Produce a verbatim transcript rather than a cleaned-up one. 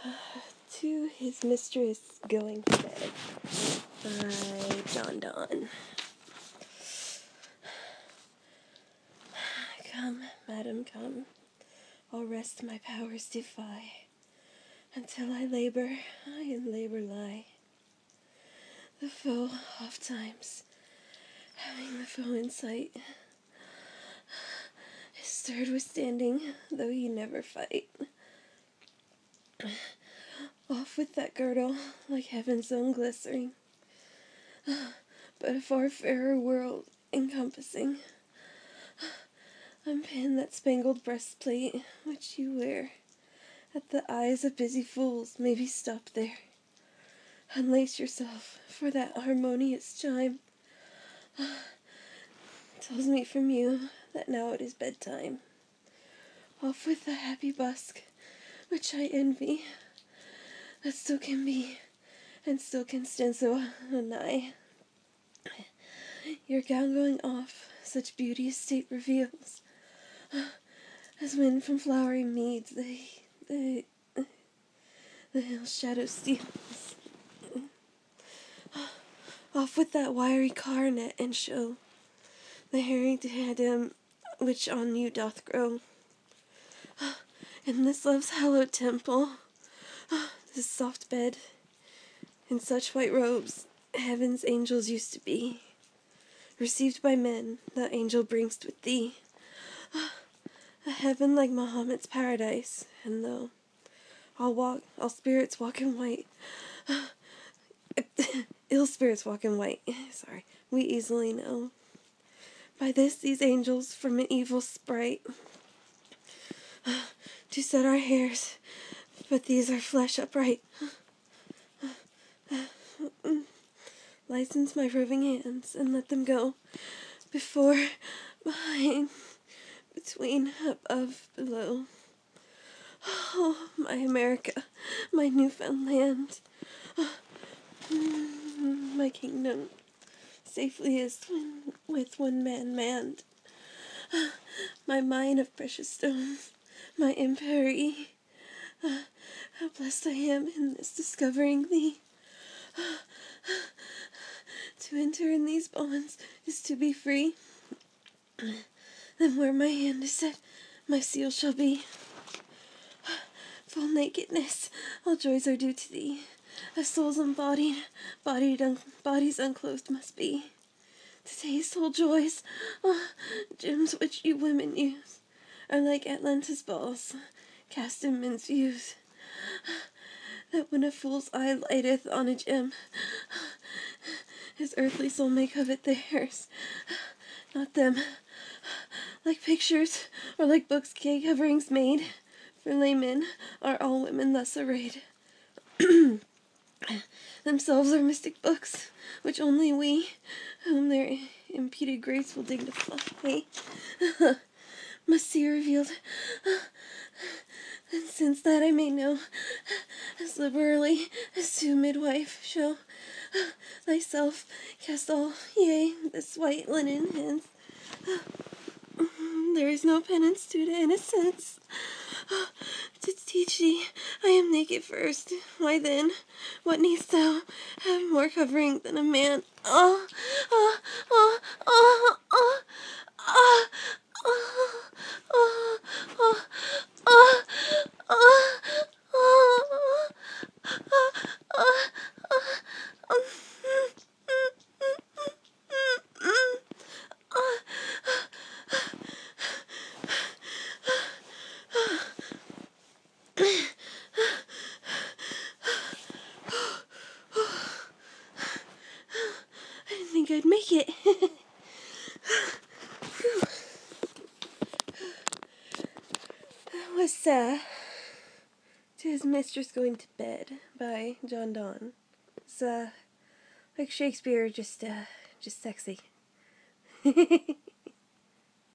To His Mistress Going to Bed by John Donne. Come, madam, come, I'll rest my powers defy, until I labour, I in labour lie. The foe, oft times, having the foe in sight, is stirred withstanding, though he never fight. Off with that girdle, like heaven's own glistering, but a far fairer world encompassing. Unpin that spangled breastplate which you wear, that the eyes of busy fools may be stopped there. Unlace yourself, for that harmonious chime tells me from you that now it is bedtime. Off with the happy busk, which I envy, that still can be, and still can stand so nigh. Your gown going off, such beauteous state reveals, as when from flowery meads the, the, the hill shadow steals. Off with that wiry coronet and show, the hairy diadem which on you doth grow. In this love's hallowed temple, this soft bed, in such white robes, heaven's angels used to be. Received by men, the angel brings with thee a heaven like Mahomet's paradise, and though all walk, all spirits walk in white, ill spirits walk in white, sorry, we easily know. By this these angels from an evil sprite to set our hairs, but these are flesh upright. License my roving hands, and let them go before, behind, between, above, below. Oh, my America, my Newfound land, my kingdom safely is with one man manned. My mine of precious stones, my empery, how blessed I am in this discovering thee. To enter in these bonds is to be free. Then where my hand is set, my seal shall be. Full nakedness, all joys are due to thee. As souls embodied, bodied un- bodies unclothed must be. To taste whole joys, oh, gems which you women use, are like Atlantis balls, cast in men's views. That when a fool's eye lighteth on a gem, his earthly soul may covet theirs, not them. Like pictures, or like books gay coverings made, for laymen are all women thus arrayed. Themselves are mystic books, which only we, whom their impeded grace will dignify, must see revealed. And since that I may know as liberally as to midwife show thyself, cast all, yea, this white linen hands. There is no penance due to innocence. To teach thee, I am naked first. Why then, what needst thou have more covering than a man? Oh, oh, oh, oh, oh, oh, oh, oh, oh, oh, oh, I didn't think I'd make it. That was uh, To His Mistress Going to Bed by John Donne. It's uh, like Shakespeare, just uh, just sexy.